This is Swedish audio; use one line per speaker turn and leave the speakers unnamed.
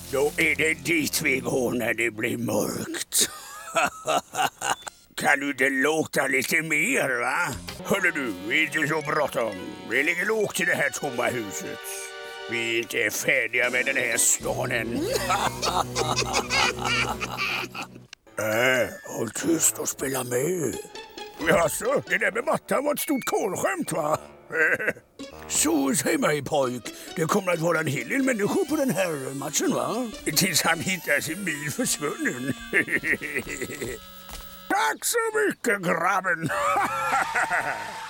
Då är det dit vi går när det blir mörkt. Kan du inte låta lite mer, va? Hörru du, inte så bråttom. Vi ligger lågt i det här tomma huset. Vi är inte färdiga med den här stan än. Håll tyst och spela med. Jaså, det där med mattan var ett stort kålskämt, va? Så säg mig, pojk. Det kommer att vara en hel del människor på den här matchen, va? Tills han hittar sin bil försvunnen. Tack så mycket, grabben.